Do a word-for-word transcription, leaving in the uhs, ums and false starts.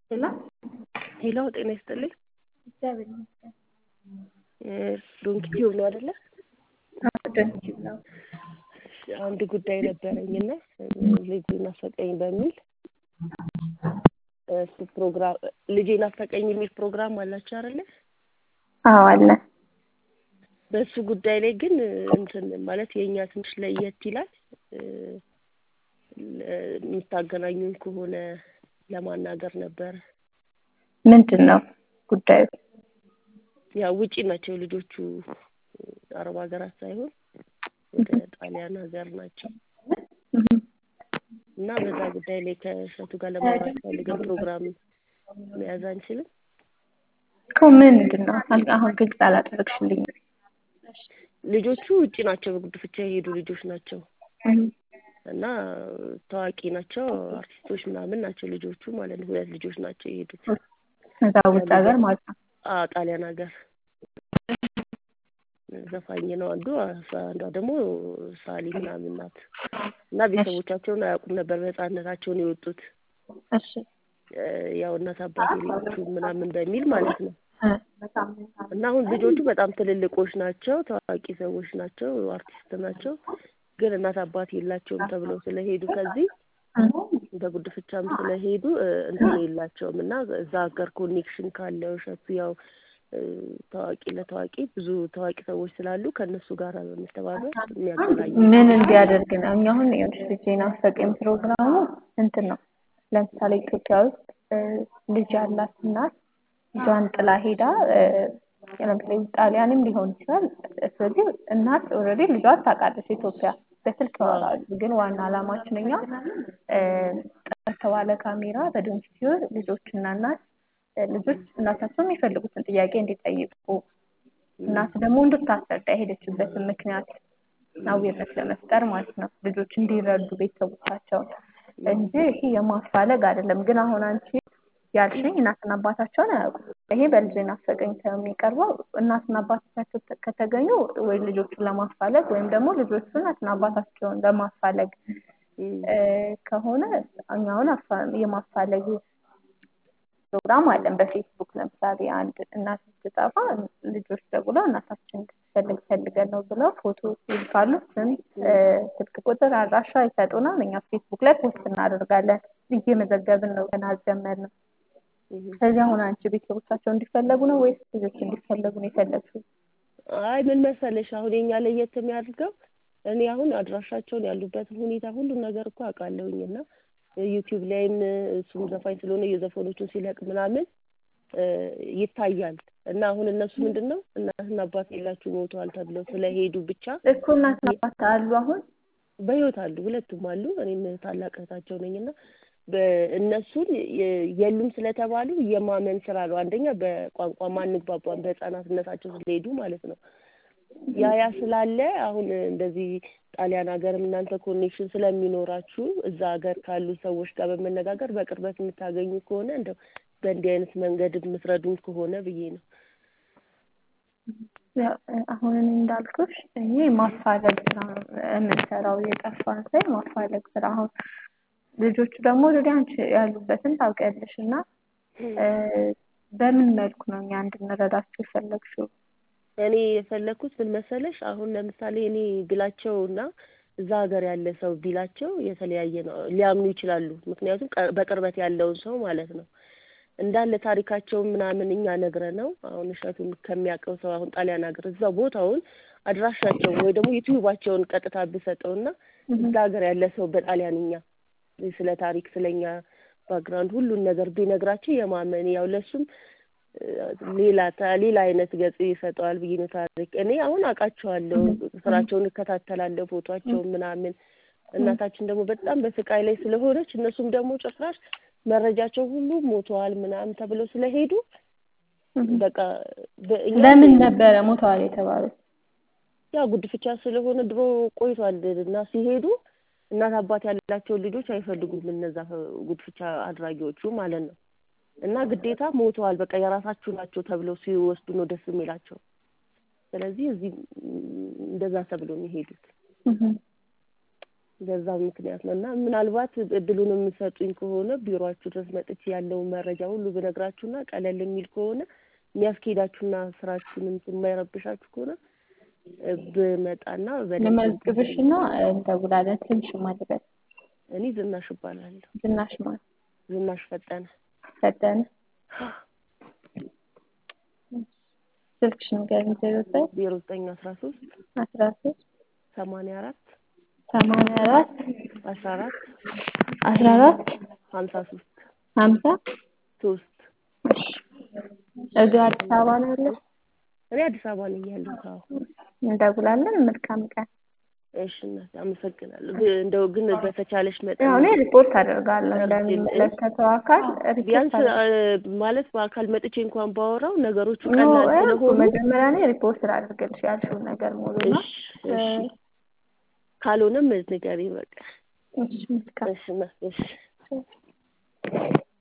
ሄሎ ሄሎ ጤና ይስጥልኝ። እግዚአብሔር ይመስገን። ዶንኪ ቲዩብ ነው አይደለ? አዎ ዶንኪ ቲዩብ ነው። አንድ ጉዳይ ነበረኝና ልጄን ናፈቀኝ በሚል እሱ ፕሮግራም ልጄን ናፈቀኝ የሚል ፕሮግራም አላችሁ አይደለ? አዎ አለ። በሱ ጉዳይ ላይ ግን እንትን ማለት የኛ ትንሽ ለየት ይላል። የምታገናኙን ከሆነ ለማናገር ነበር። ምንድነው ጉዳዩ? ያው ውጪ ናቸው ልጆቹ አረብ ሀገራት ሳይሆን ወደ ጣሊያን ሀገር ናቸው እና በዛ ጉዳይ ላይ ከእሸቱ ጋር ለማውራት ፈልገን ፕሮግራም መያዝ አንችልም? ከምንድነው አሁን ግልጽ አላደረግሽልኝ። ልጆቹ ውጪ ናቸው፣ በጉድፍቻ የሄዱ ልጆች ናቸው እና ታዋቂ ናቸው፣ አርቲስቶች ምናምን ናቸው ልጆቹ ማለት ነው። ሁለት ልጆች ናቸው የሄዱት እዛ ውጭ ሀገር ማለት ነው። አዎ ጣሊያን ሀገር። ዘፋኝ ነው አንዱ፣ አንዷ ደግሞ ሳሊ ምናምን ናት እና ቤተሰቦቻቸውን አያውቁም ነበር፣ በህፃንነታቸው የወጡት። እሺ ያው እናት አባት የላቸውም ምናምን በሚል ማለት ነው። እና አሁን ልጆቹ በጣም ትልልቆች ናቸው፣ ታዋቂ ሰዎች ናቸው፣ አርቲስት ናቸው። ግን እናት አባት የላቸውም ተብለው ስለሄዱ ከዚህ በጉድፍቻም ስለሄዱ እንትን የላቸውም እና እዛ ሀገር ኮኔክሽን ካለው እሸቱ ያው ታዋቂ ለታዋቂ ብዙ ታዋቂ ሰዎች ስላሉ ከነሱ ጋር በመተባበር የሚያገናኙ ምን እንዲያደርግ ነው? እኛ አሁን ልጄ ናፈቀኝ ፕሮግራሙ እንትን ነው። ለምሳሌ ኢትዮጵያ ውስጥ ልጅ ያላት እናት ልጇን ጥላ ሄዳ ለምሳሌ ጣሊያንም ሊሆን ይችላል። ስለዚህ እናት ኦልሬዲ ልጇን ታውቃለች ኢትዮጵያ በስልክ ያወራሉ። ግን ዋና አላማችን እኛ ጥርት ባለ ካሜራ በዶንኪ ቲዩብ ልጆችና እናት ልጆች እናታቸው የሚፈልጉትን ጥያቄ እንዲጠይቁ እናት ደግሞ እንድታስረዳ የሄደችበትን ምክንያት አዌርነስ ለመፍጠር ማለት ነው። ልጆች እንዲረዱ ቤተሰቦቻቸው እንጂ ይሄ የማፋለግ አይደለም። ግን አሁን አንቺ ያልሽኝ እናትና አባታቸውን አያውቁም። ይሄ በልጄ ናፈቀኝ ከሚቀርበው እናትና አባታቸው ከተገኙ ወይ ልጆቹን ለማፋለግ ወይም ደግሞ ልጆቹ እናትና አባታቸውን ለማፋለግ ከሆነ እኛውን የማፋለግ ፕሮግራም አለን በፌስቡክ። ለምሳሌ አንድ እናት ስትጠፋ ልጆች ደውለው እናታችን ፈልግ ፈልገን ነው ብለው ፎቶ ይልካሉ። ስም፣ ስልክ ቁጥር፣ አድራሻ ይሰጡናል። እኛ ፌስቡክ ላይ ፖስት እናደርጋለን። እየመዘገብን ነው ገና አልጀመርንም። ስለዚህ አሁን አንቺ ቤተሰቦቻቸው እንዲፈለጉ ነው ወይስ ልጆች እንዲፈለጉ ነው የፈለግሽው? አይ ምን መሰለሽ አሁን የኛ ለየት የሚያደርገው እኔ አሁን አድራሻቸውን ያሉበትን ሁኔታ ሁሉን ነገር እኮ አውቃለሁኝና ዩቲዩብ ላይም እሱም ዘፋኝ ስለሆነ የዘፈኖቹን ሲለቅ ምናምን ይታያል። እና አሁን እነሱ ምንድነው እናትና አባት የላችሁ ሞተዋል ተብለው ስለሄዱ ብቻ እኮ እናትና አባት አሉ፣ አሁን በህይወት አሉ፣ ሁለቱም አሉ። እኔም ታላቅ እህታቸው ነኝና በእነሱን የሉም ስለተባሉ የማመን ስራ ነው። አንደኛ በቋንቋ ማንግባባን በህፃናትነታቸው ስለሄዱ ማለት ነው። ያ ያ ስላለ አሁን እንደዚህ ጣሊያን ሀገርም እናንተ ኮኔክሽን ስለሚኖራችሁ እዛ ሀገር ካሉ ሰዎች ጋር በመነጋገር በቅርበት የምታገኙ ከሆነ እንደው በእንዲህ አይነት መንገድ የምትረዱን ከሆነ ብዬ ነው። አሁን እንዳልኩሽ እኔ ማፋለግ ስራ ነው የምሰራው፣ የጠፋን ሳይ ማፋለግ ስራ። አሁን ልጆቹ ደግሞ ወደ አንቺ ያሉበትን ታውቂያለሽ እና በምን መልኩ ነው እኛ እንድንረዳቸው የፈለግሽው? እኔ የፈለኩት ምን መሰለሽ አሁን ለምሳሌ እኔ ብላቸውና እዛ ሀገር ያለ ሰው ቢላቸው የተለያየ ነው ሊያምኑ ይችላሉ። ምክንያቱም በቅርበት ያለውን ሰው ማለት ነው እንዳለ ታሪካቸው ምናምን እኛ ነግረነው አሁን እሸቱን ከሚያውቀው ሰው አሁን ጣሊያን ሀገር እዛ ቦታውን አድራሻቸው ወይ ደግሞ ዩቲዩባቸውን ቀጥታ ብሰጠውና እዛ ሀገር ያለ ሰው በጣሊያንኛ ስለ ታሪክ ስለኛ ባክግራውንድ ሁሉን ነገር ቢነግራቸው የማመን ያው ለሱም ሌላ ሌላ አይነት ገጽ ይሰጣል ብዬ ነው። ታሪክ እኔ አሁን አውቃቸዋለሁ፣ ስራቸውን እከታተላለሁ፣ ፎቶአቸው ምናምን። እናታችን ደግሞ በጣም በስቃይ ላይ ስለሆነች እነሱም ደግሞ ጭራሽ መረጃቸው ሁሉ ሞተዋል ምናምን ተብለው ስለሄዱ በቃ ለምን ነበረ ሞተዋል የተባለው? ያው ጉድፍቻ ስለሆነ ድሮ ቆይቷል እና ሲሄዱ እናት አባት ያላቸው ልጆች አይፈልጉም እነዛ ጉድፍቻ አድራጊዎቹ ማለት ነው። እና ግዴታ ሞተዋል በቃ የራሳችሁ ናቸው ተብለው ሲወስዱ ነው ደስ የሚላቸው። ስለዚህ እዚህ እንደዛ ተብለው ነው የሄዱት። በዛ ምክንያት ነውና ምናልባት እድሉን የምትሰጡኝ ከሆነ ቢሮአችሁ ድረስ መጥቼ ያለው መረጃ ሁሉ ብነግራችሁና ቀለል የሚል ከሆነ የሚያስኬዳችሁና ስራችሁንም የማይረብሻችሁ ከሆነ በመጣና በደንብ ለመዝግብሽና እንደውላለን ትንሽ ማለት እኔ ዝናሽ እባላለሁ ዝናሽ ማለት ዝናሽ ፈጠነ ፈጠነ ስልክሽ ንገሪኝ ዜሮ ዘጠኝ አስራ ሶስት አስራ ሶስት ሰማንያ አራት ሰማንያ አራት አስራ አራት አስራ አራት ሀምሳ ሶስት ሀምሳ ሶስት እሺ እዚህ አዲስ አበባ ነው ያለው እኔ አዲስ አበባ ነኝ ያለሁት አዎ እንደውላለን መልካም ቀን እሺ እናት አመሰግናለሁ እንደው ግን በተቻለሽ መጠን ያው እኔ ሪፖርት አደርጋለሁ እንደሚመለከተው አካል ቢያንስ ማለት በአካል መጥቼ እንኳን ባወራው ነገሮቹ ቀላል ስለሆኑ መጀመሪያ እኔ ሪፖርት አድርገልሽ ያልሽው ነገር ሙሉና እሺ ካልሆነም ንገሪኝ በቃ እሺ እሺ እሺ